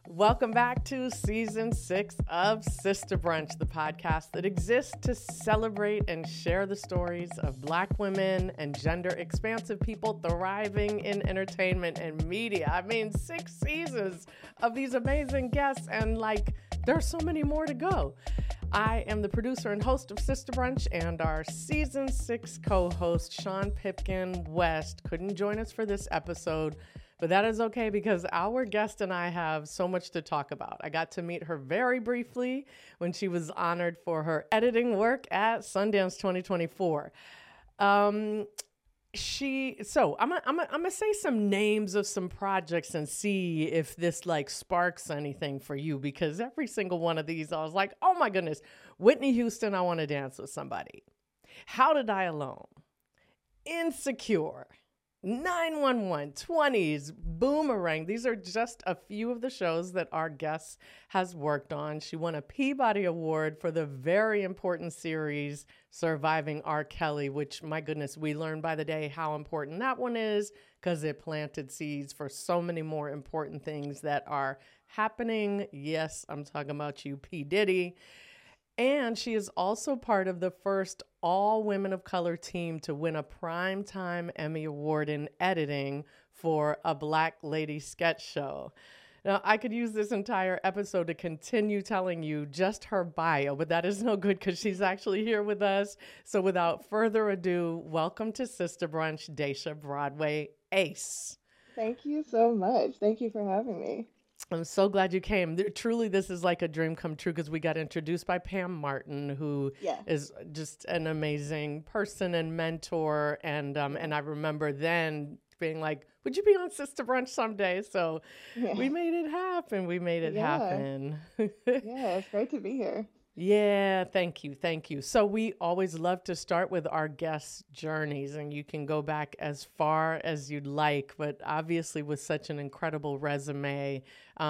Welcome back to season 6 of Sister Brunch, the podcast that exists to celebrate and share the stories of Black women and gender expansive people thriving in entertainment and media. I mean, 6 seasons of these amazing guests, and there's so many more to go. I am the producer and host of Sister Brunch, and our season 6 co-host, Sean Pipkin West, couldn't join us for this episode. But that is okay because our guest and I have so much to talk about. I got to meet her very briefly when she was honored for her editing work at Sundance 2024. I'm gonna say some names of some projects and see if this sparks anything for you, because every single one of these I was like, oh my goodness, Whitney Houston, I Want to Dance with Somebody, How to Die Alone, Insecure, 911, 20s, Boomerang. These are just a few of the shows that our guest has worked on. She won a Peabody Award for the very important series Surviving R. Kelly, which, my goodness, we learn by the day how important that one is, because it planted seeds for so many more important things that are happening. Yes, I'm talking about you, P. Diddy. And she is also part of the first all women of color team to win a Primetime Emmy Award in editing for a Black lady sketch show. Now, I could use this entire episode to continue telling you just her bio, but that is no good because she's actually here with us. So without further ado, welcome to Sister Brunch, Daisha Broadway Ace. Thank you so much. Thank you for having me. I'm so glad you came. Truly, this is like a dream come true because we got introduced by Pam Martin, who is just an amazing person and mentor. And I remember then being like, would you be on Sister Brunch someday? So we made it happen. We made it happen. Yeah, it's great to be here. Yeah, thank you. Thank you. So we always love to start with our guests' journeys, and you can go back as far as you'd like, but obviously with such an incredible resume.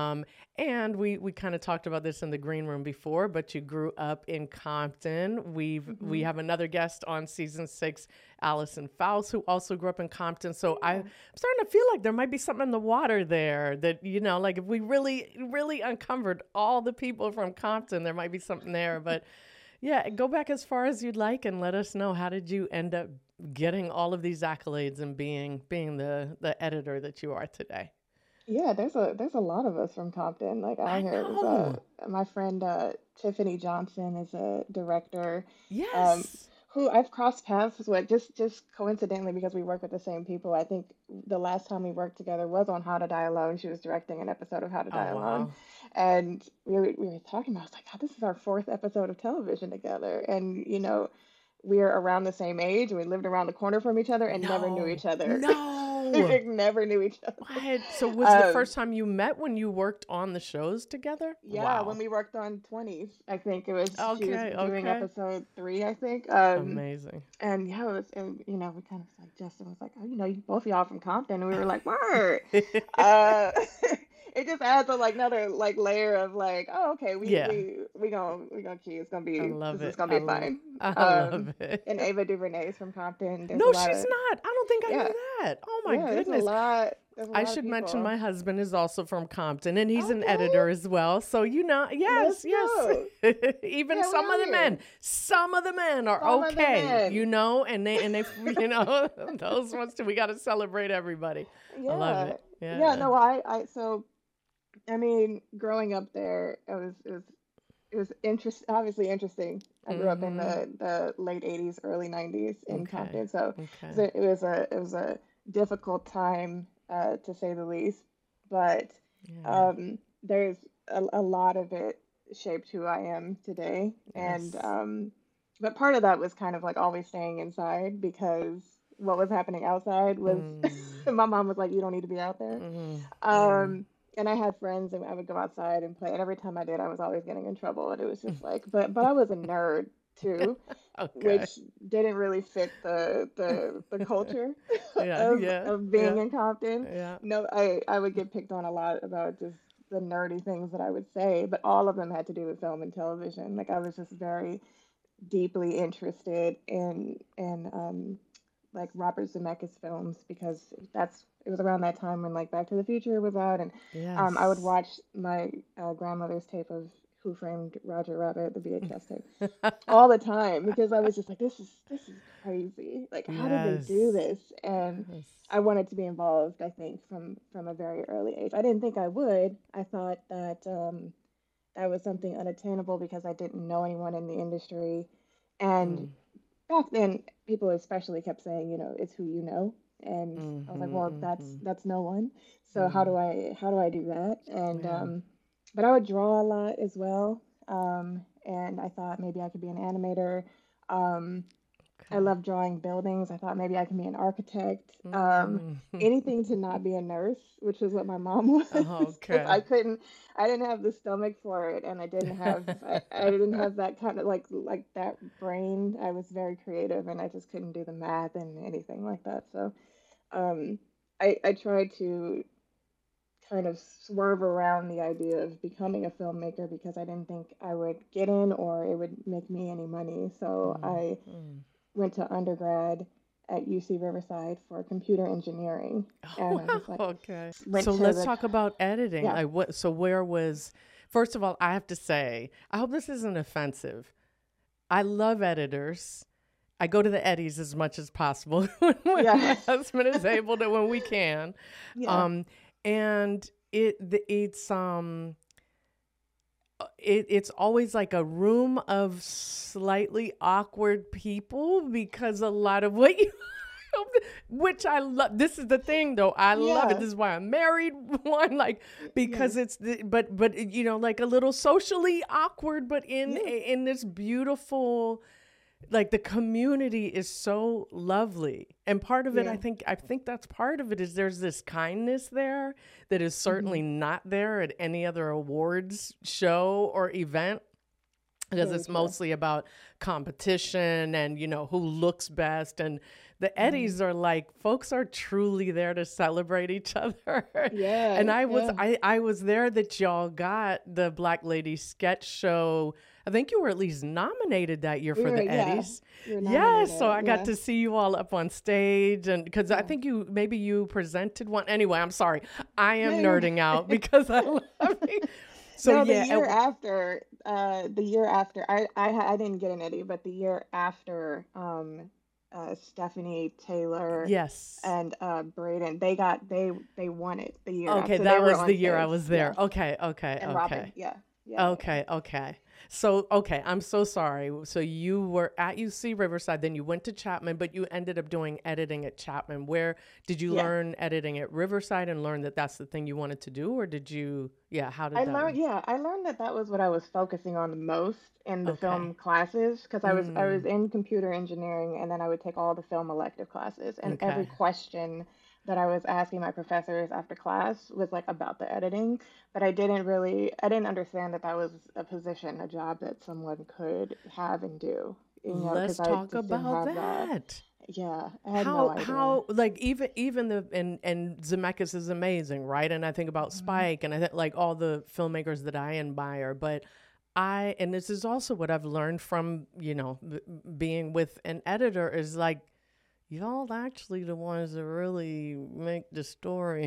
And we kind of talked about this in the green room before, but you grew up in Compton. We have another guest on season 6, Allison Faust, who also grew up in Compton. So I'm starting to feel like there might be something in the water there that, if we really uncovered all the people from Compton, there might be something there. But yeah, go back as far as you'd like and let us know, how did you end up getting all of these accolades and being the editor that you are today? Yeah, there's a lot of us from Compton. Like I out here, it know. my friend Tiffany Johnson is a director, um, Yes. who I've crossed paths with just coincidentally because we work with the same people. I think the last time we worked together was on How to Die Alone. She was directing an episode of How to Oh, Die Alone, wow. and we were talking about. I was like, oh, this is our fourth episode of television together, and we're around the same age, and we lived around the corner from each other and never knew No. each other. No. We never knew each other. What? So was the Um, first time you met when you worked on the shows together? yeah, when Wow. we worked on 20s, I think it was she was Okay, doing okay. episode 3, I think. Amazing. And yeah, it was, and we kind of like Justin was like, oh, you both of y'all from Compton, and we were like, word. Uh, it just adds a another layer of oh, okay, Yeah, we gonna key. It's gonna I be love this is it. gonna be fine. I love it. And Ava DuVernay is from Compton. There's a No, lot she's of not. I don't think I yeah, knew that. Oh my yeah. goodness. There's a I lot of should mention people. my husband is also from Compton, and he's an Okay, editor as well. So let's yes, go. yes. Even Yeah, we out here. some of the men are Some of the okay, men. and they, those ones too. We got to celebrate everybody. I love Yeah. it. Yeah, Yeah. no, so I mean, growing up there, it was obviously interesting. I grew up in Mm-hmm. the late 80s, early 90s in Okay. Compton, so Okay. it was a difficult time to say the least. But Yeah. there's a lot of it shaped who I am today, and Yes. but part of that was kind of always staying inside because what was happening outside was Mm. my mom was like, you don't need to be out there. Mm. Mm. Um, and I had friends and I would go outside and play. And every time I did, I was always getting in trouble. And it was just but I was a nerd too, Okay. which didn't really fit the culture Yeah. of Yeah. being Yeah. in Compton. Yeah. No, I would get picked on a lot about just the nerdy things that I would say, but all of them had to do with film and television. Like I was just very deeply interested in like Robert Zemeckis films because it was around that time when like Back to the Future was out, and I would Yes. watch my grandmother's tape of Who Framed Roger Rabbit, the VHS tape, all the time because I was just like, this is crazy. Like, how did they do Yes. this? And Yes. I wanted to be involved. I think from a very early age. I didn't think I would. I thought that that was something unattainable because I didn't know anyone in the industry, and Mm. back then people especially kept saying, it's who you know, and I was like, Mm-hmm, well, mm-hmm, that's no one. So mm. how do I do that? And Yeah. but I would draw a lot as well, and I thought maybe I could be an animator. um I Okay. love drawing buildings. I thought maybe I can be an architect. Mm. Anything to not be a nurse, which was what my mom was, because Okay. I didn't have the stomach for it, and I didn't have that kind of like that brain. I was very creative, and I just couldn't do the math and anything like that. So, um, I tried to kind of swerve around the idea of becoming a filmmaker because I didn't think I would get in or it would make me any money. So Mm, I mm. went to undergrad at UC Riverside for computer engineering, Oh, and I just like wow. Okay. went So to let's the talk about editing. yeah Like what, so where was, first of all, I have to say, I hope this isn't offensive. I love editors. I go to the Eddies as much as possible when yeah my husband is able to, when we can. yeah Um, and it's always like a room of slightly awkward people because a lot of what you which I love. This is the thing though. I love it. yeah This is why I'm married. One, like, yes because it's but like a little socially awkward, but yeah in this beautiful, like, the community is so lovely. And part of it, yeah I think that's part of it, is there's this kindness there that is hmm certainly not there at any other awards show or event, because very it's true. mostly about competition and who looks best. And the hmm Eddies are like, folks are truly there to celebrate each other. And yeah yeah I was there that y'all got the Black Lady Sketch Show. I think you were at least nominated that year for the yeah Eddies. we were Yes, so nominated I got yeah to see you all up on stage, and because I yeah think you presented one. Anyway, I'm sorry, I no am you're nerding out because I love it. So no, yeah, the year after, I didn't get an Eddie, but the year after, Stephanie Taylor yes. and Braden, they won it the year Okay, after. So they that were was the on year I stage. was there. Yes, Okay, okay, and Robin. okay. Yeah, yeah, yeah, yeah. Okay, okay. So, okay, I'm so sorry. So you were at UC Riverside, then you went to Chapman, but you ended up doing editing at Chapman. Where did you Yeah. learn editing at Riverside and learn that that's the thing you wanted to do, or did you? Yeah, how did that? I learned that that was what I was focusing on the most in the Okay. film classes because I was Mm, in computer engineering and then I would take all the film elective classes and every okay. question that I was asking my professors after class was like about the editing, but I didn't understand that that was a position, a job that someone could have and do, because Let's I talk just didn't about have that. that. Yeah, I had no idea. How like even the and Zemeckis is amazing, right? And I think about Hmm. Spike, and I think like all the filmmakers that I admire, but and this is also what I've learned from being with an editor, is like, y'all actually the ones that really make the story.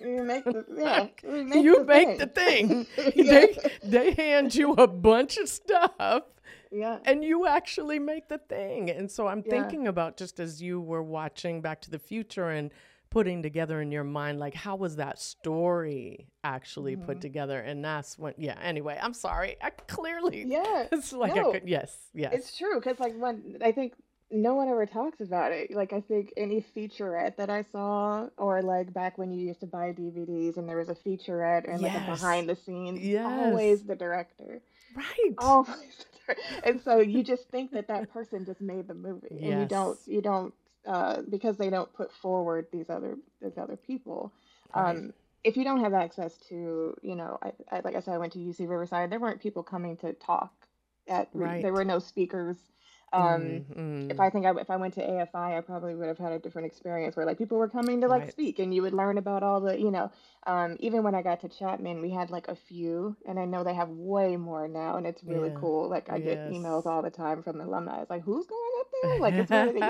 We make You the make the thing. thing. Yeah, They hand you a bunch of stuff yeah, and you actually make the thing. And so I'm yeah. thinking about, just as you were watching Back to the Future and putting together in your mind, like, how was that story actually put Mhm. together? And that's when, yeah, anyway, I'm sorry. I clearly, Yeah, it's like I no, could, yes, yes. it's true because like when I think no one ever talks about it. Like I think any featurette that I saw, or like back when you used to buy DVDs and there was a featurette and like a Yes, behind the scenes, yes, always the director, right. always the director. And so you just think that that person just made the movie, and Yes, you don't because they don't put forward these other people. right, Um, if you don't have access to, like I said, I went to UC Riverside. There weren't people coming to talk there right. were no speakers. Um, Mm, mm, if I went to AFI, I probably would have had a different experience where like people were coming to like right. speak, and you would learn about all the, even when I got to Chapman, we had like a few, and I know they have way more now, and it's really Yeah. cool. Like I get emails Yes. all the time from alumni. It's like, who's going up there? Like it's really,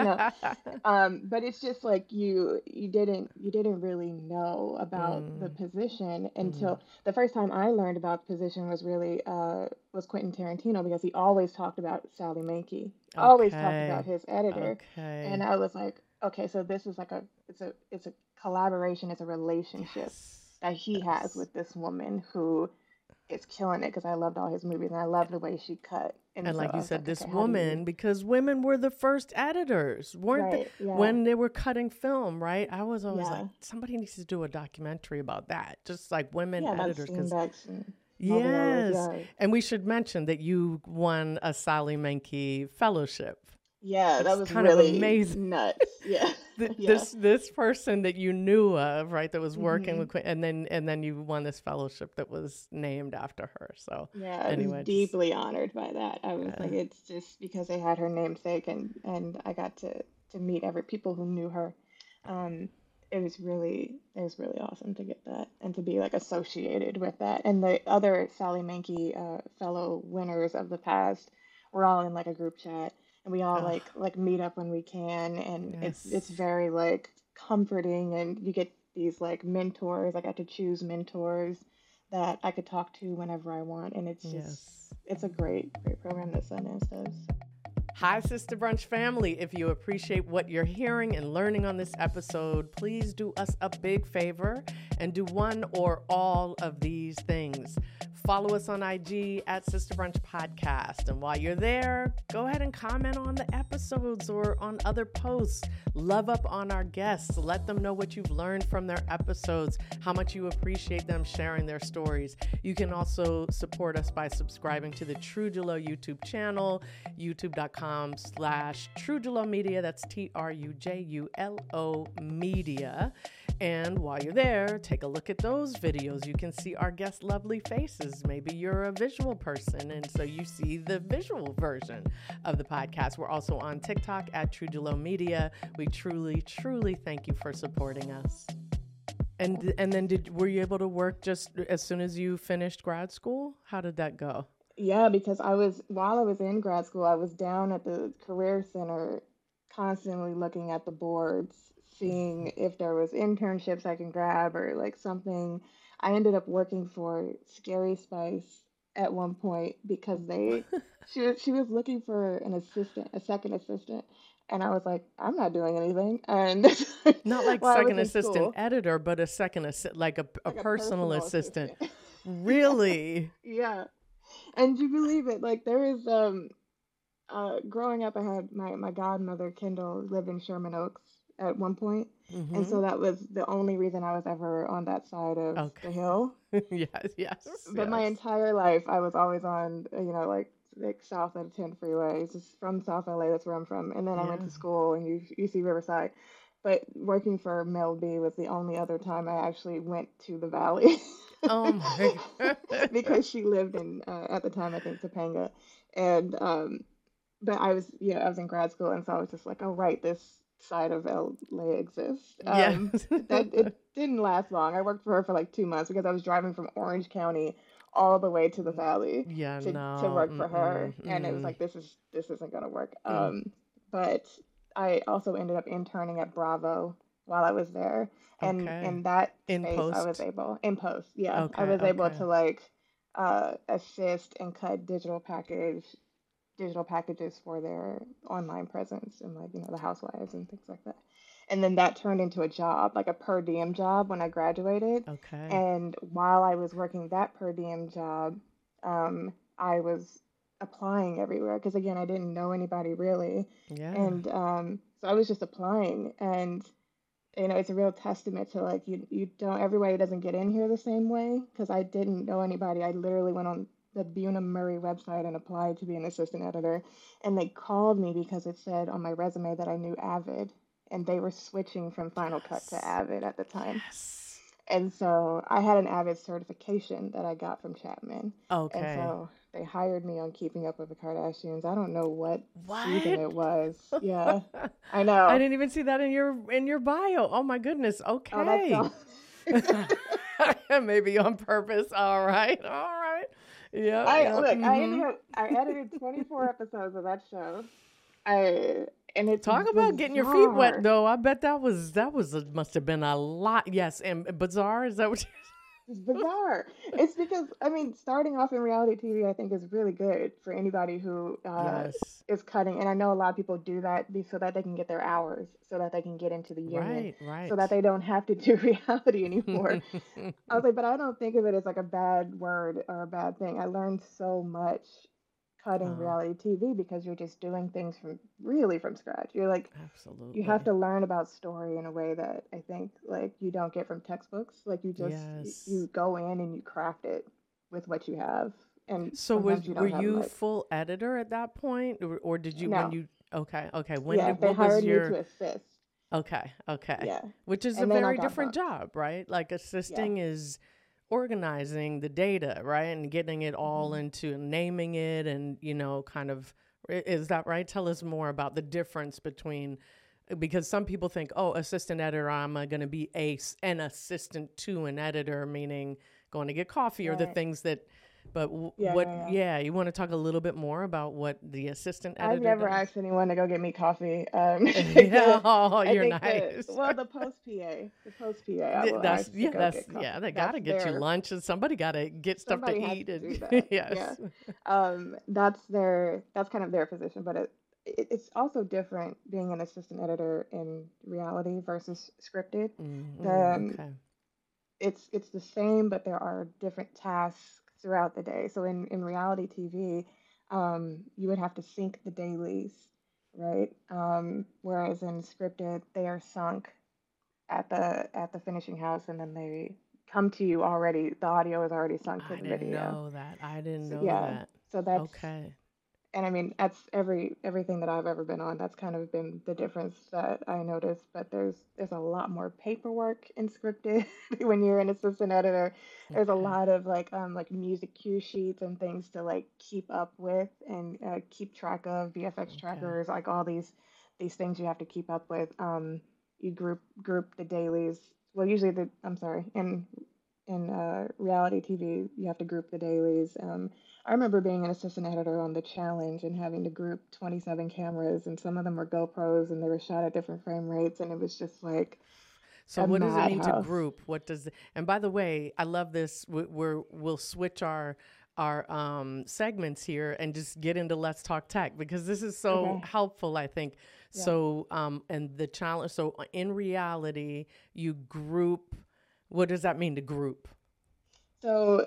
but it's just like you didn't really know about the Mm, position mm. until the first time I learned about the position was really was Quentin Tarantino, because he always talked about Sally Menke, always talked about Okay. his editor, and Okay. I was like, okay, so this is like it's a collaboration, it's a relationship Yes. that he has Yes. with this woman who is killing it, because I loved all his movies and I loved the way she cut, and And so like I you was said, like, this okay, how do you woman, because women were the first editors, weren't they? right, yeah, When they were cutting film, right? I was always like, yeah. somebody needs to do a documentary about that, just like women Yeah, about editors, because Steenbecks and all the others. yes. Yeah, And we should mention that you won a Sally Menke fellowship. yeah, that It's was kind of really amazing. nuts. Yeah, yeah. This person that you knew of, right, that was working Hmm. with Queen, and then you won this fellowship that was named after her. So Yeah, I was anyway, just deeply honored by that. I was yeah. like, it's just because they had her namesake, and I got to meet every people who knew her. Um, it was really awesome to get that and to be like associated with that. And the other Sally Menke fellow winners of the past, we're all in like a group chat, and we all Oh, like meet up when we can, and it's yes. very like comforting, and you get these like mentors. I got to choose mentors that I could talk to whenever I want, and Yes. it's a great program that Sundance does. Hi, Sister Brunch family. If you appreciate what you're hearing and learning on this episode, please do us a big favor and do one or all of these things. Follow us on IG at Sister Brunch Podcast. And while you're there, go ahead and comment on the episodes or on other posts. Love up on our guests. Let them know what you've learned from their episodes, how much you appreciate them sharing their stories. You can also support us by subscribing to the Trujulo YouTube channel, youtube.com/Trujulo Media. That's TRUJULO Media. And while you're there, take a look at those videos. You can see our guests' lovely faces. Maybe you're a visual person, and so you see the visual version of the podcast. We're also on TikTok at Trujulo Media. We truly thank you for supporting us. And then were you able to work just as soon as you finished grad school? How did that go? Yeah, because while I was in grad school, I was down at the career center, constantly looking at the boards, seeing if there was internships I can grab or like something. I ended up working for Scary Spice at one point because she was looking for an assistant, a second assistant, and I was like, I'm not doing anything. And Not like while I was second in assistant school, editor, but a second like a like a personal personal assistant. assistant. Really? Yeah. And you believe it, like there is growing up, I had my godmother Kendall lived in Sherman Oaks at one point, and Mm-hmm. so that was the only reason I was ever on that side of the Okay. hill. Yes, yes, But my yes. entire life, I was always on, like south of 10 freeway. It's just from South LA, that's where I'm from. And then I went Yeah. to school in UC Riverside. But working for Mel B was the only other time I actually went to the valley. Oh my God. Because she lived in at the time, I think, Topanga, and but I was in grad school, and so I was just like, oh right, this side of LA exists. Yes. That it didn't last long. I worked for her for like 2 months because I was driving from Orange County all the way to the valley Yeah, to no. work for her, and it was Mm-mm. like this isn't gonna work. Mm. But I also ended up interning at Bravo while I was there, and Okay. in that In space I was post. able in post, yeah, I Okay, was able okay. to like assist and cut digital packages for their online presence, and like the housewives and things like that. And then that turned into a job, like a per diem job, when I graduated. Okay. And while I was working that per diem job, I was applying everywhere because again I didn't know anybody really, Yeah. and so I was just applying. And it's a real testament to like you don't everybody doesn't get in here the same way, because I didn't know anybody. I literally went on the Buna Murray website and applied to be an assistant editor, and they called me because it said on my resume that I knew Avid, and they were switching from Final Cut to Yes. Avid at the time. Yes. And so I had an Avid certification that I got from Chapman. And Okay. so they hired me on Keeping Up with the Kardashians. I don't know what season What? it was. Yeah, I I know. didn't even see that in your bio. Oh my goodness. Oh, that's Okay. gone. Maybe on purpose. All right. All right. Yeah, I yeah. look, Mhm. I edited 24 episodes of that show. I and it's Talk about getting your feet wet bizarre. though. I bet must have been a lot. Yes, and bizarre, is that what you It's bizarre. It's because I mean, starting off in reality TV, I think is really good for anybody who Yes. is cutting. And I know a lot of people do that so that they can get their hours, so that they can get into the union, Right, so that right. they don't have to do reality anymore. I was like, but I don't think of it as like a bad word or a bad thing. I learned so much cutting Oh, reality TV because you're just doing things from really from scratch. You're like you have absolutely. to learn about story in a way that I think like you don't get from textbooks. Like Yes. you go in and you craft it with what you have, and So sometimes you were don't have you much. full editor at that point, or did you when No, you okay, okay. When yeah, did they what was hired me your to assist. okay, okay. Yeah, Which is a and then I very got different bumped. job, right? Like Yeah. assisting is organizing the data, right? And getting it all Hmm. into naming it and, kind of is that right? Tell us more about the difference between because some people think, oh, assistant editor, I'm going to be an assistant to an editor, meaning going to get coffee or the Right. things that. But Yeah, what? yeah, yeah. Yeah, you want to talk a little bit more about what the assistant I've editor never does? asked anyone to go get me coffee. Yeah, oh, I you're think nice. the post PA, I will ask to go get coffee. They got That's to get you their lunch and somebody got to get stuff to somebody has eat to do and that. Yeah. yes. That's kind of their position, but it's also different being an assistant editor in reality versus scripted. The Okay. it's the same, but there are different tasks throughout the day. So in reality TV, you would have to sync the dailies, right? Whereas in scripted, they are sunk at the finishing house, and then they come to you already. The audio is already sunk to I the didn't video. know that. I didn't So know yeah, that. so that's Okay. and I mean that's everything that I've ever been on. That's kind of been the difference that I noticed. But there's a lot more paperwork in scripted when you're an assistant editor. There's a Okay. lot of like music cue sheets and things to like keep up with and keep track of VFX Okay. trackers, like all these things you have to keep up with. You group the dailies. Well, usually the I'm sorry in reality TV you have to group the dailies. I remember being an assistant editor on The Challenge and having to group 27 cameras, and some of them were GoPros and they were shot at different frame rates, and it was just like So a what does it mean to madhouse. group? What does and by the way, I love this. We'll switch our segments here and just get into Let's Talk Tech because this is so Okay, helpful, I think. yeah. So and the challenge so in reality, you group what does that mean to group? So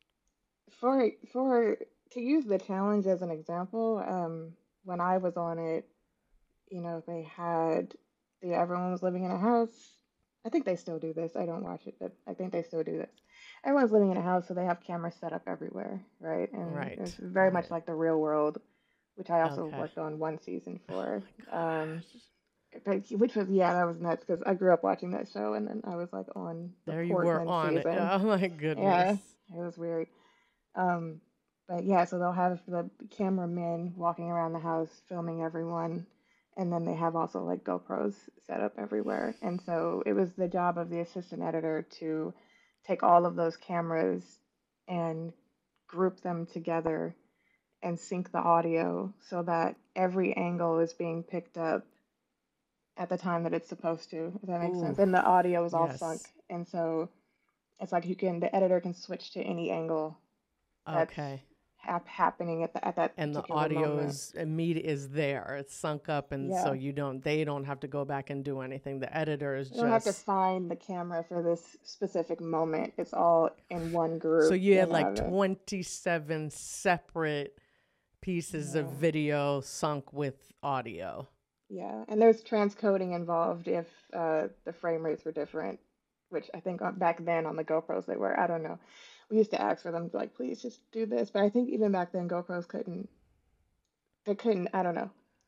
for to use The Challenge as an example, when I was on it, they had everyone was living in a house. I think they still do this. I don't watch it, but I think they still do this. Everyone's living in a house, so they have cameras set up everywhere, right? And it's Right. very much Right. like the real world, which I also Okay. worked on one season Oh for. my gosh. Which was yeah, that was nuts because I grew up watching that show, and then I was like on the There you were Portland on it. season. Oh my goodness. Yeah, it was weird. Um, but yeah, so they'll have the cameramen walking around the house filming everyone, and then they have also like GoPros set up everywhere. And so it was the job of the assistant editor to take all of those cameras and group them together and sync the audio so that every angle is being picked up at the time that it's supposed to, if that makes Ooh. sense. And the audio is all sunk. Yes. And so it's like the editor can switch to any angle that's Okay. happening at that And the particular audio moment. is immediate is there. It's sunk up and so Yeah. they don't have to go back and do anything. The editor is You don't have to just find the camera for this specific moment. It's all in one so group. you They had like have it. 27 separate pieces of Yeah. video sunk with audio. Yeah. And there's transcoding involved if the frame rates were different, which I think back then on the GoPros they were. I don't know. We used to ask for them to like, please just do this. But I think even back then GoPros couldn't. They couldn't. I don't know.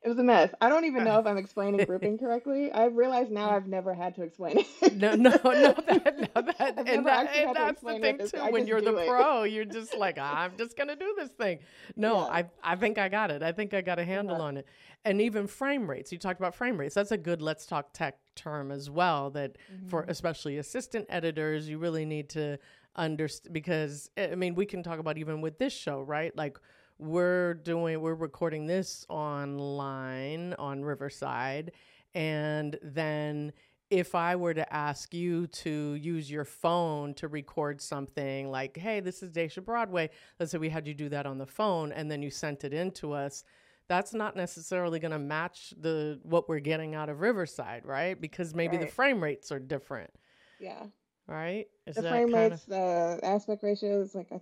It was a mess. I don't even know if I'm explaining grouping correctly. I realize now I've never had to explain No, no, it. no, that, I've never actually and had to that's the explain what thing this. too. I When just you're the do it. pro, you're just like, I'm just gonna do this thing. No, Yeah. I think I got it. I think I got a handle Uh-huh. on it. And even frame rates. You talked about frame rates. That's a good let's talk tech term as well. That for Hmm. especially assistant editors, you really need to understand because I mean we can talk about even with this show, right? Like we're recording this online on Riverside, and then if I were to ask you to use your phone to record something like, hey, this is Daisha Broadway, let's say we had you do that on the phone and then you sent it in to us, that's not necessarily going to match the what we're getting out of Riverside, right? Because maybe the Right. frame rates are different, Yeah. right? Is The that frame kind of rates, the aspect ratios, like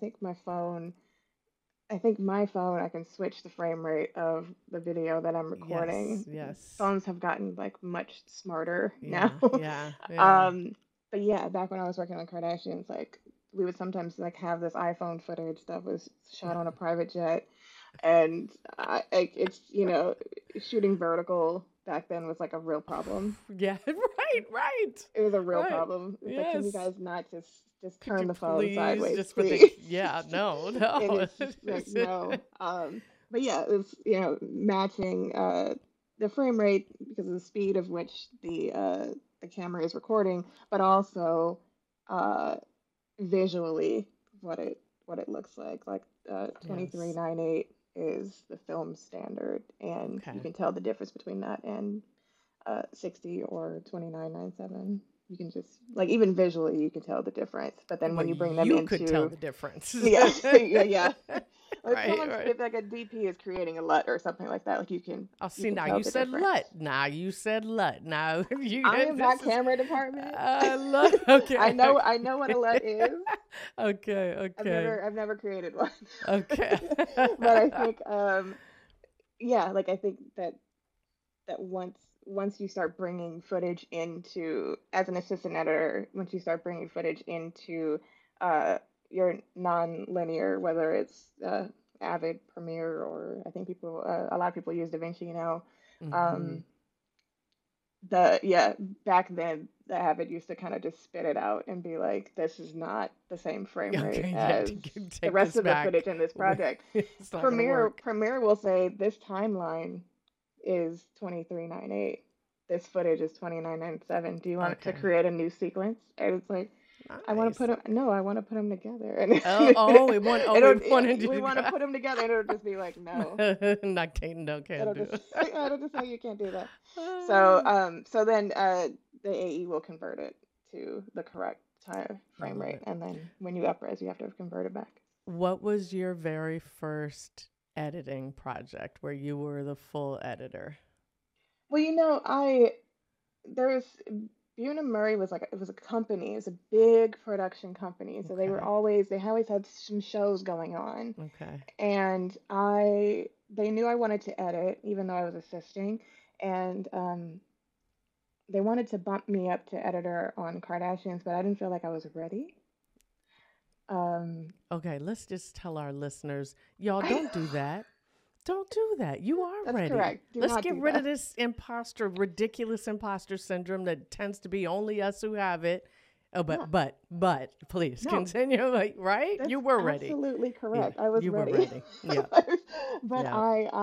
I think my phone, I can switch the frame rate of the video that I'm yes, recording. yes. Phones have gotten like much smarter now. Yeah, yeah, yeah. Um, but yeah, back when I was working on Kardashians, like we would sometimes like have this iPhone footage that was shot on a private jet, and it's shooting vertical back then was like a real problem. Yeah, right, right, It was a real right. problem. It's like, can you Yes. guys not just Could turn you the phone please sideways, just put the please? yeah, no, And no. it's just like no. But yeah, it was matching the frame rate because of the speed of which the camera is recording, but also uh, visually what it looks like. Like Yes. 2398 is the film standard, and you Okay. can tell the difference between that and 60 or 2997. You can just like even visually you can tell the difference. But then Well, when you bring them you could tell into the difference. yeah, yeah, yeah. Or if Right, someone's right. if like a DP is creating a LUT or something like that, like Oh, you see, can now tell you the said difference. LUT. Now you said LUT. Now you I am this not is camera department. LUT. Okay, I know what a LUT is. okay, okay, I've never created one. okay. But I think yeah, like I think that once you start bringing footage into as an assistant editor, once you start bringing footage into uh, your non-linear, whether it's Avid, Premiere, or I think a lot of people use DaVinci now. hmm Um, the yeah, back then the Avid used to kind of just spit it out and be like, this is not the same frame rate Okay, yeah. as the Take rest this of the back. footage in this project. It's not gonna work. Premiere will say this timeline is 2398. This footage is 2997. Do you want to Okay. create a new sequence? And it's like, I want to Nice. put them. No, I want to put them together. And We wanted you we to want to go. put them together, and it'll just be like, no. Not can't, no, can't do It'll just say you can't do that. So it. so then the AE will convert it to the correct time I frame love rate, it. and then when you upres, you have to convert it back. What was your very first editing project where you were the full editor? Well, I there's Buna Murray was like it was a company. It was a big production company. So Okay. they always had some shows going on, Okay. and they knew I wanted to edit even though I was assisting, and they wanted to bump me up to editor on Kardashians, but I didn't feel like I was ready. Um, Okay. Let's just tell our listeners, y'all, don't do that. Don't do that. You are that's ready. correct. Do Let's not get do rid of that. this ridiculous imposter syndrome that tends to be only us who have it. Oh, Yeah, but, please no, continue. Like, right? that's You were ready. absolutely Yeah, correct. I was you were ready. ready. Yeah, But yeah.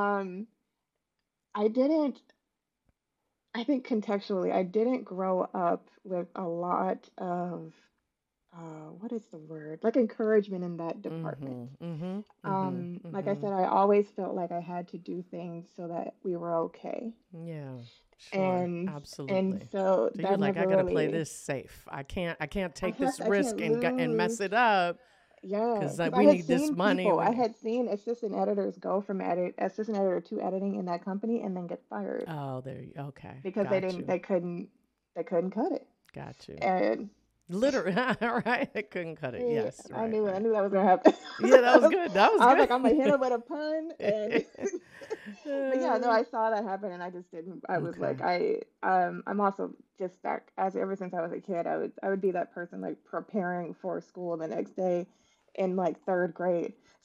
I didn't I think contextually I didn't grow up with a lot of what is the word? Like encouragement in that department. Mm-hmm. Mm-hmm. Mm-hmm. Like I Mm-hmm. said, I always felt like I had to do things so that we were okay. Yeah, sure, And absolutely. so So you're that like, I never gotta play really this safe. I can't take this I can't risk and mess lose. it up Yeah, because because I we had need this seen money. people, We I need. had seen assistant editors go from assistant editor to editing in that company and then get fired Oh, there. Okay, because got you, they couldn't cut it. got you. And Literally, right? I couldn't cut it. Yes, right, I right. knew that was gonna happen. Yeah, that was good. That was I was like, I'm gonna hit good. him with a pun, and but yeah, no, I saw that happen, and I just didn't. I was like, Okay. I'm also just that as ever since I was a kid, I would be that person like preparing for school the next day in like third grade.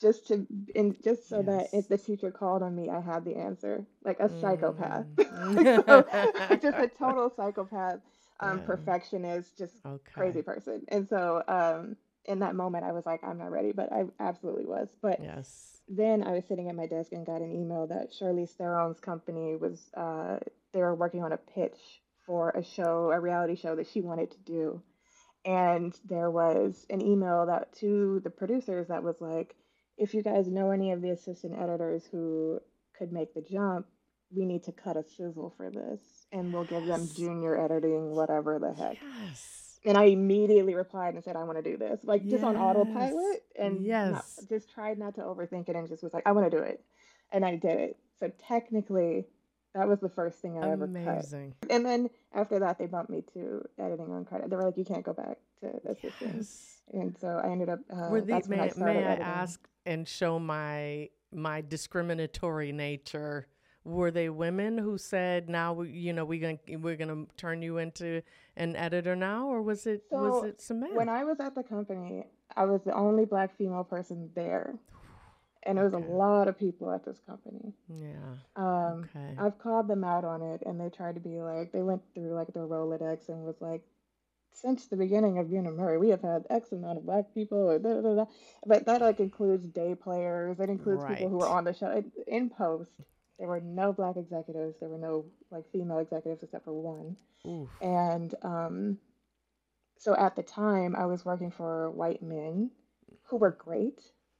just to and just so that if Yes. the teacher called on me, I had the answer, like a psychopath. Mm. So just a total psychopath, Yeah. perfectionist, just crazy Okay. person. And so in that moment, I was like, I'm not ready, but I absolutely was. But Yes. then I was sitting at my desk and got an email that Charlize Theron's company was they were working on a pitch for a show, a reality show that she wanted to do. And there was an email that to the producers that was like, if you guys know any of the assistant editors who could make the jump, we need to cut a sizzle for this, and we'll give them Yes. junior editing, whatever the heck. Yes. And I immediately replied and said, I want to do this, like just on Yes. autopilot, and not Yes. just tried not to overthink it, and just was like, I want to do it. And I did it. So technically, that was the first thing I ever cut. Amazing. And then after that, they bumped me to editing on credit. They were like, you can't go back to assisting. Yes. And so I ended up, Were the that's when I may started I editing. ask and show my discriminatory nature? Were they women who said, "Now we're gonna turn you into an editor now," or was So it some men? when I was at the company, I was the only black female person there. And there was a Okay. lot of people at this company. Yeah. Um, Okay. I've called them out on it, and they tried to be like, they went through like their Rolodex and was like, since the beginning of Una Murray, we have had X amount of black people, or da, da, da, da. But that like includes day players. It includes people who were Right. on the show. In post, there were no black executives. There were no like female executives except for one. Oof. And so at the time, I was working for white men who were great.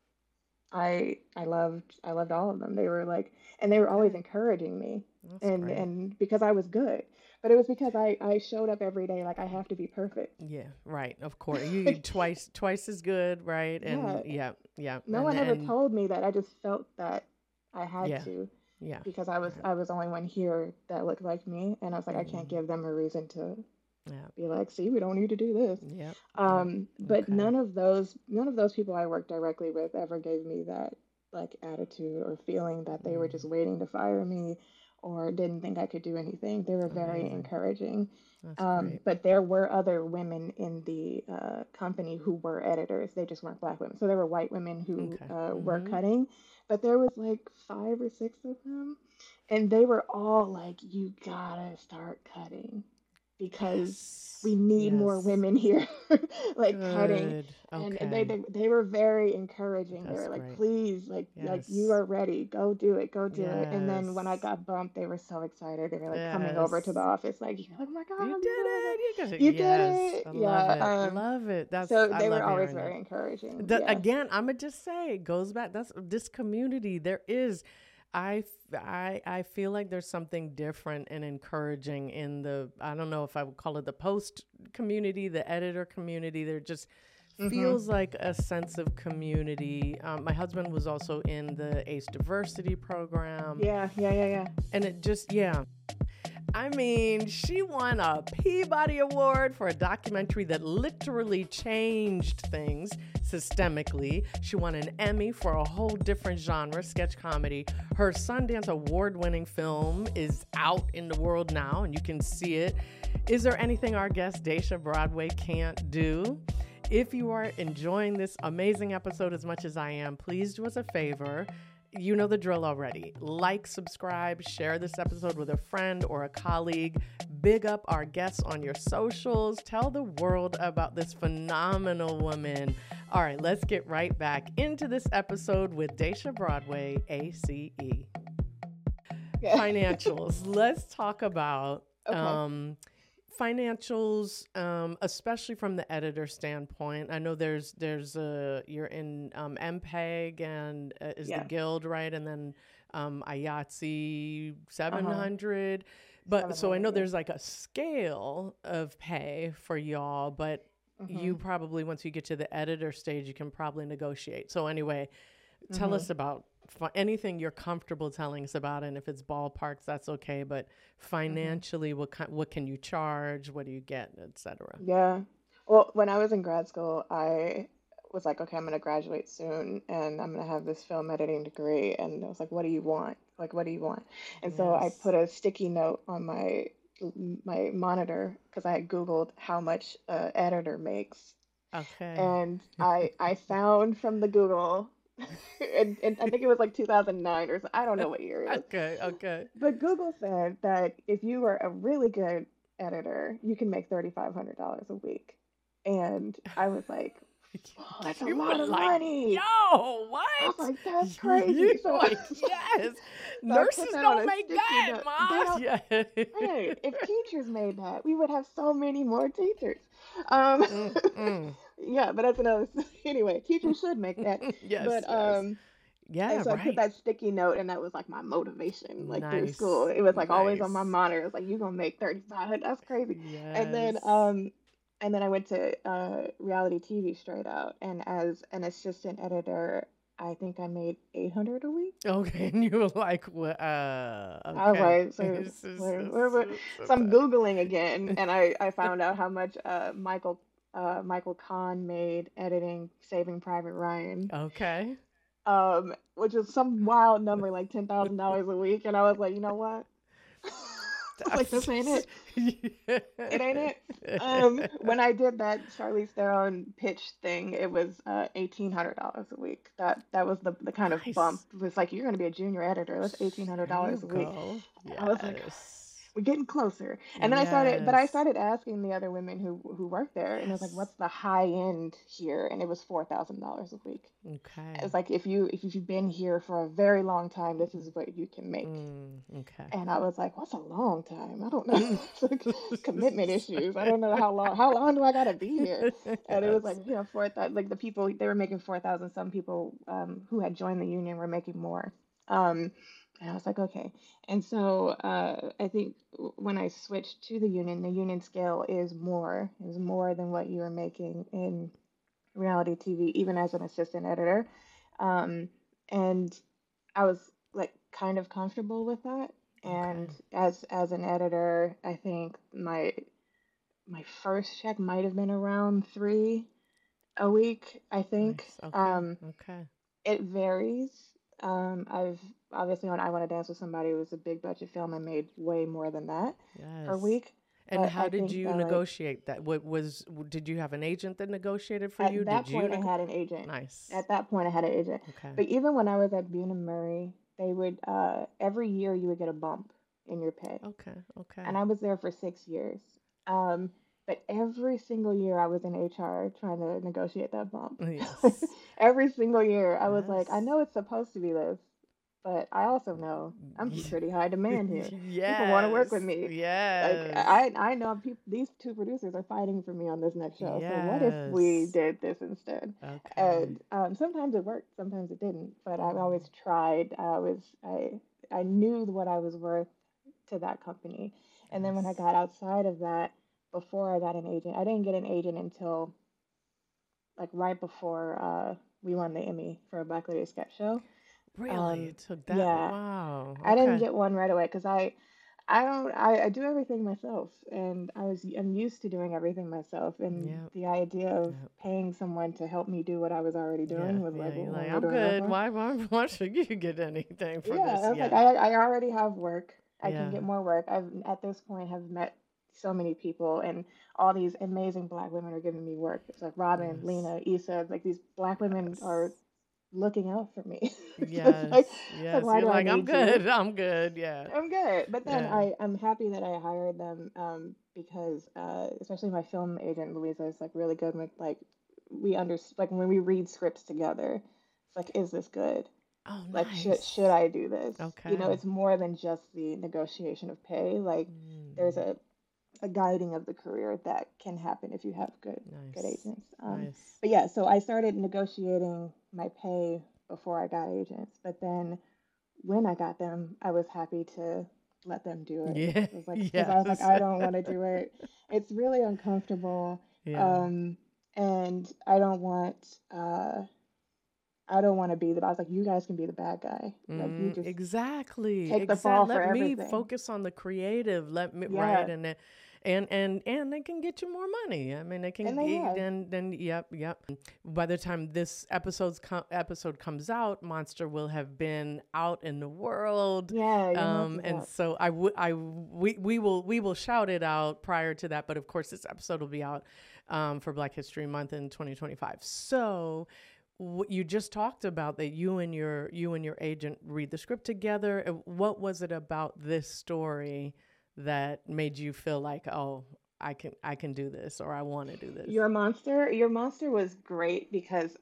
I loved all of them. They were like, and they were always Okay. encouraging me, That's and great. because I was good, but it was because I showed up every day like I have to be perfect. Yeah, right. Of course. You twice as good, right? And Yeah, yeah, yeah. no And one ever and told me that. I just felt that I had yeah. to Yeah. because I was the only one here that looked like me, and I was like, I can't Mm, give them a reason to yeah. be like, see, we don't need to do this. Yep. Yep. But Okay. none of those people I worked directly with ever gave me that like attitude or feeling that they were just Mm, waiting to fire me or didn't think I could do anything. They were very amazing. encouraging. That's great. But there were other women in the company who were editors. They just weren't black women. So there were white women who Okay. were Mm-hmm. cutting, but there was like 5 or 6 of them, and they were all like, "You gotta start cutting because we Yes. need more Yes. women here like cutting." Good. And they, Okay. they they were very encouraging. They That's were like, great. please, like you Yes. are ready, go do it. And then when I Yes. got bumped, they were so excited. They were like coming over to the Yes. office like, oh my You god, did you did it, it. You got it. you did Yes. it. I love Yeah. it. Love it. So I they were love always hearing that. very encouraging. Yeah. Again, I'm gonna just say it goes back. That's this community. There is, I feel like there's something different and encouraging in the. I don't know if I would call it the post community, the editor community. There just Mhm. feels like a sense of community. My husband was also in the ACE Diversity program, Yeah, yeah, yeah, yeah. and it just yeah. I mean, she won a Peabody Award for a documentary that literally changed things systemically. She won an Emmy for a whole different genre, sketch comedy. Her Sundance Award-winning film is out in the world now, and you can see it. Is there anything our guest Daisha Broadway can't do? If you are enjoying this amazing episode as much as I am, please do us a favor. You know the drill already. Like, subscribe, share this episode with a friend or a colleague. Big up our guests on your socials. Tell the world about this phenomenal woman. All right, let's get right back into this episode with Daisha Broadway, ACE. Yeah. Financials. Let's talk about Okay. financials, especially from the editor standpoint. I know you're in MPEG and is the Yeah. Guild, right? And then IATSE Uh-huh. 700. But so I 700, know yeah. there's like a scale of pay for y'all, but you Mhm. probably, once you get to the editor stage, you can probably negotiate. So anyway, tell Mhm. us about anything you're comfortable telling us about, and if it's ballparks, that's okay. But Mhm. financially, what can you charge? What do you get, etc. Yeah. Well, when I was in grad school, I was like, okay, I'm gonna graduate soon and I'm gonna have this film editing degree. And I was like, what do you want? Like, what do you want? And so I Yes. put a sticky note on my monitor because I had Googled how much editor makes. Okay. And I found from the Google. And I think it was like 2009 or so. I don't know what year it is. Okay, okay. But Google said that if you were a really good editor, you can make $3,500 a week. And I was like, oh, that's a You were lot of like, money. yo, I was what? like, that's You crazy. So, like, yes. so I put Nurses that on don't a make sticky that, note. They Ma. don't, Yeah. right. If teachers made that, we would have so many more teachers. Um, Mm, mm. yeah, but that's another, anyway, teachers should make that. Yes, But, yes. and Yeah, so I put right. that sticky note, and that was like my motivation, like through school. Nice. It was like always on my Nice. monitor. It was like, you're gonna make 35. That's crazy. And then, Yes. I went to reality TV straight out, and as an assistant editor, I think I made 800 a week. Okay, and you were like, well, I was okay. like, so, This is so I'm Googling again, and I found out how much Michael Kahn made editing Saving Private Ryan, okay. which is some wild number, like $10,000 a week. And I was like, you know what? I was like, this ain't it. It ain't it. When I did that Charlize Theron pitch thing, it was $1,800 a week. That was the kind of bump. Nice. It was like, you're gonna be a junior editor. That's eighteen hundred There you dollars a week. go. I was like, Yes. we're getting closer. And then I Yes. started asking the other women who worked there, and I was like, Yes. what's the high end here? And it was $4,000 a week. It's Okay. like if you've been here for a very long time, this is what you can make. Okay. And I was like, what's a long time? I don't know. It's like commitment issues. I don't know how long do I gotta be here? And it was like, Yes. for that, like the people they were making 4,000. Some people who had joined the union were making more. Um, and I was like, okay. And so I think when I switched to the union scale is more than what you are making in reality TV, even as an assistant editor. Um, and I was like kind of comfortable with that. And Okay. as an editor, I think my first check might have been around three a week, I think. Nice. Okay. Okay. It varies. I've obviously on I Want to Dance with Somebody, it was a big budget film. I made way more than that per Yes. week. And But how I did think you that like negotiate that? Did you have an agent that negotiated for you? at Did that you point I had an agent. Nice. At that point I had an agent. Okay. But even when I was at Bunim Murray, they would every year you would get a bump in your pay. Okay. And Okay. I was there for 6 years. Um, but every single year I was in HR trying to negotiate that bump. Yes. Every single year I was like, I Yes. know it's supposed to be this, but I also know I'm pretty high demand here. People want to work with Yes. me. Like Yes. I know these two producers are fighting for me on this next show. So what if we Yes. did this instead? Okay. And sometimes it worked, sometimes it didn't. But I've Mm. always tried. I knew what I was worth to that company. And then when I Yes. got outside of that, before I got an agent, I didn't get an agent until like right before we won the Emmy for a Black Lady sketch show. Really? It took that. Yeah, Wow. I didn't Okay. get one right away because I don't I do everything myself, and I'm used to doing everything myself, and Yep. the idea of Yep. paying someone to help me do what I was already Yeah. doing was Yeah. like, You're well, like, what am I I'm doing that good. for? Why should you get anything for Yeah, this? I was like, Yeah. I already have work. I can Yeah. get more work. I've at this point have met so many people, and all these amazing black women are giving me work. It's like Robin, Yes. Lena, Issa, like these black women are Yes. looking out for me. So Yes. it's like, Yes. why You're do I like, I'm need you? good. I'm good. Yeah. I'm good. But then Yeah. I'm happy that I hired them because especially my film agent Louisa is like really good with like like when we read scripts together, it's like, is this good? Oh, Like nice. should I do this? Okay. It's more than just the negotiation of pay. Like there's Mm. a guiding of the career that can happen if you have good Nice. agents. Nice. But yeah, so I started negotiating my pay before I got agents, but then when I got them, I was happy to let them do it. Yeah. It was like because I was like, Yes. I don't want to do it. It's really uncomfortable, Yeah. um, and I don't want to be the. I was like, you guys can be the bad guy. Like you just Exactly. take the fall for Let me everything. focus on the creative. Let me right Yeah, and then and they can get you more money. I mean, they can and they have. then yep. By the time this episode comes out, Monster will have been out in the world. Yeah, your month is And up. so we will shout it out prior to that, but of course this episode will be out for Black History Month in 2025. So You just talked about that you and your agent read the script together. What was it about this story that made you feel like, oh, I can do this, or I want to do this? Your monster was great because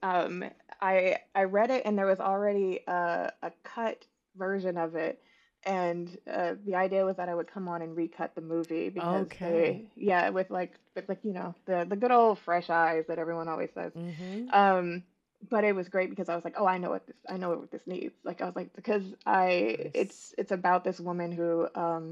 I read it and there was already a cut version of it, and the idea was that I would come on and recut the movie because Okay. with like the good old fresh eyes that everyone always says. Mm-hmm. Um, but it was great because I was like, oh, I know what this needs. Like I was like, because Nice. it's about this woman who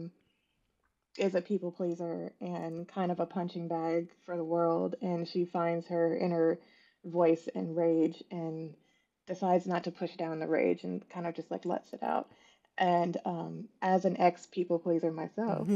is a people pleaser and kind of a punching bag for the world, and she finds her inner voice and rage and decides not to push down the rage and kind of just like lets it out. And as an ex people pleaser myself,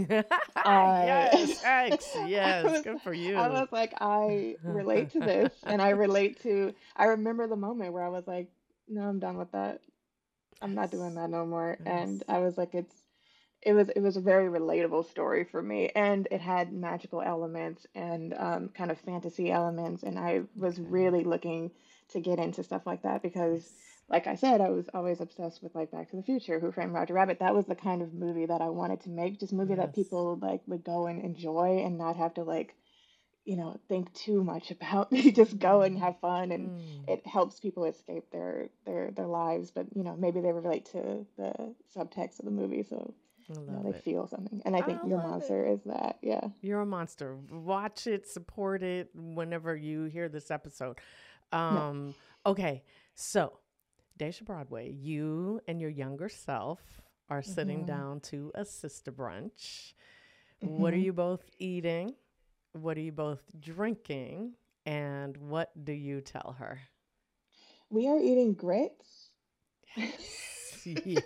I Yes, X. I Yes, was good for I you. was like, I relate to this, and I remember the moment where I was like, no, I'm done with that. I'm not doing Nice. that no more. And Nice. I was like, it was a very relatable story for me, and it had magical elements and kind of fantasy elements, and I was Okay. really looking to get into stuff like that because, Nice. like I said, I was always obsessed with like Back to the Future, Who Framed Roger Rabbit. That was the kind of movie that I wanted to make, just movie that Yes. people like would go and enjoy and not have to like think too much about. You just go and Mm. have fun, and Mm. it helps people escape their lives, but maybe they relate to the subtext of the movie, so I love they it. feel something. And I think I Your love it. Monster is that. Yeah. You're a monster. Watch it, support it whenever you hear this episode. No. Um, okay, so Daisha Broadway, you and your younger self are sitting Mhm. down to a sister brunch. What are Mhm. you both eating? What are you both drinking? And what do you tell her? We are eating grits. Yes.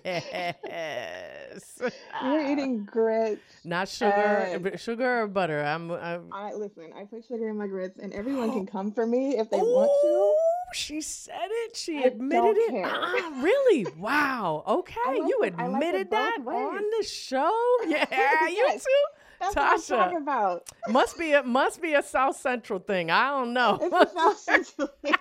Yes. We are eating grits, Not sugar, and sugar or butter. I'm I listen. I put sugar in my grits, and everyone can come for me if they want to. Oh, she said it. She I admitted don't it. care. Really? Wow. Okay. You I like admitted it both that on ways. the show? Yeah, you Yes, too? that's what I'm Tasha. talking about. Must be a South Central thing. I don't know. It's a South Central thing.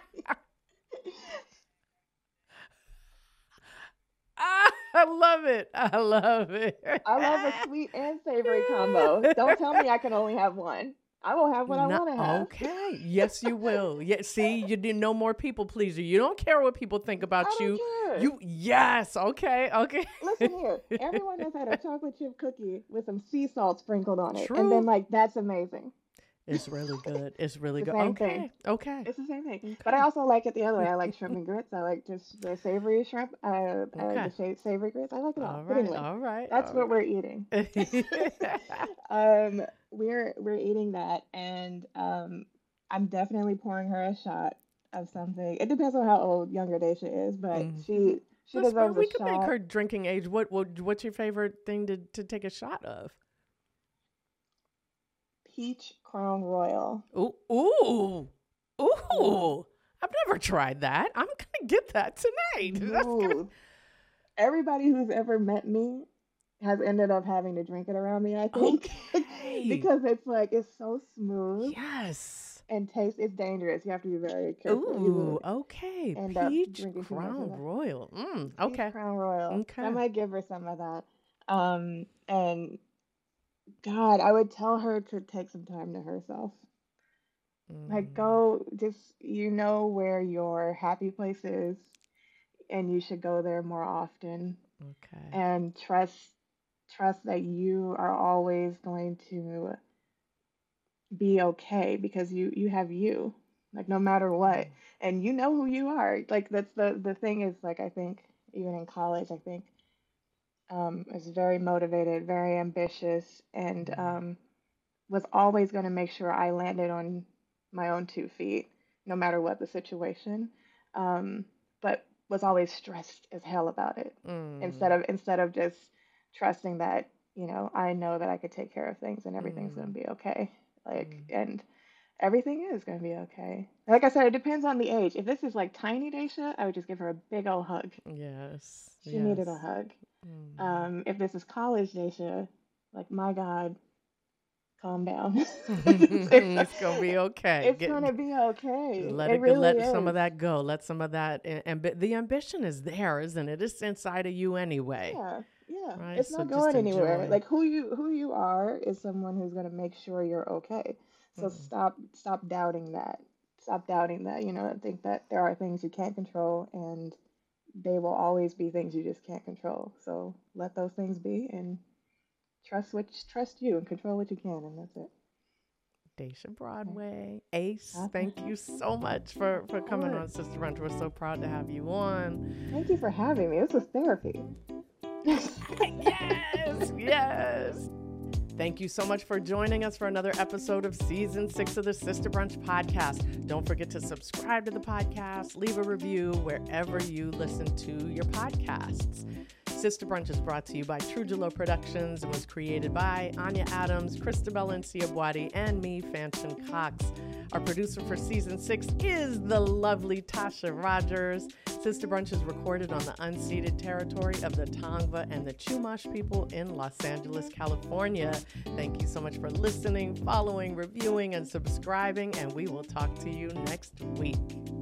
I love it. I love it. I love a sweet and savory combo. Don't tell me I can only have one. I will have what I No, want to have. okay. Yes, you will. Yeah, see, you did no more people pleaser. You don't care what people think I about don't you. care. You yes, okay, okay. Listen here. Everyone has had a chocolate chip cookie with some sea salt sprinkled on it and been True. like, that's amazing. It's really good. It's really It's the good. same thing. Okay, okay, It's the same thing. But I okay, also like it the other way. I like shrimp and grits. I like just the savory shrimp. I like okay. the savory grits. I like it all. All But right, anyway, all right, that's all what we're eating. right. We're eating that, and I'm definitely pouring her a shot of something. It depends on how old younger Daisha is, but Mm. she But deserves a we could make shot. her drinking age. What's your favorite thing to take a shot of? Peach Crown Royal. Ooh, ooh, Yeah. ooh. I've never tried that. I'm gonna get that tonight. That's gonna. Smooth. Everybody who's ever met me has ended up having to drink it around me, I think. Okay. Because it's like it's so smooth Yes. and taste it's dangerous. You have to be very careful. You will Ooh, okay. end up Peach drinking too much of Crown that. Royal. Peach Okay. Crown Royal. So I Okay. might give her some of that. And God, I would tell her to take some time to herself. Like Mm, go just where your happy place is, and you should go there more often, okay. and trust that you are always going to be okay because you have you, like no matter what, and you know who you are. Like that's the thing is, like I think even in college, I think is very motivated, very ambitious, and Mm, was always going to make sure I landed on my own 2 feet, no matter what the situation. Um, but was always stressed as hell about it. mm, Instead of just trusting that I know that I could take care of things and everything's going mm, to be okay. Like mm. and everything is going to be okay. Like I said, it depends on the age. If this is like tiny Daisha, I would just give her a big old hug. Yes. She needed a Yes. hug. Mm. If this is college Daisha, like my God, calm down. It's gonna be okay. It's gonna be okay. Let It it go. really Let some of is. that go. Let some of that. And the ambition is there, isn't it? It's inside of you anyway, Yeah, yeah. right? It's So not just going anywhere. enjoy. Like who you are is someone who's gonna make sure you're okay. So Mm. stop doubting that. Stop doubting that. I think that there are things you can't control, and they will always be things you just can't control. So let those things be and trust you and control what you can, and that's it. Daisha Okay. Broadway, Ace, Okay. thank you so much Of for coming on course. Sister Brunch. We're so proud to have you on. Thank you for having me. This was therapy. Yes, yes. Thank you so much for joining us for another episode of Season 6 of the Sister Brunch podcast. Don't forget to subscribe to the podcast, leave a review wherever you listen to your podcasts. Sister Brunch is brought to you by Trujillo Productions and was created by Anya Adams, Christabel Nciabwadi, and me, Fanchon Cox. Our producer for Season 6 is the lovely Tasha Rogers. Sister Brunch is recorded on the unceded territory of the Tongva and the Chumash people in Los Angeles, California. Thank you so much for listening, following, reviewing, and subscribing, and we will talk to you next week.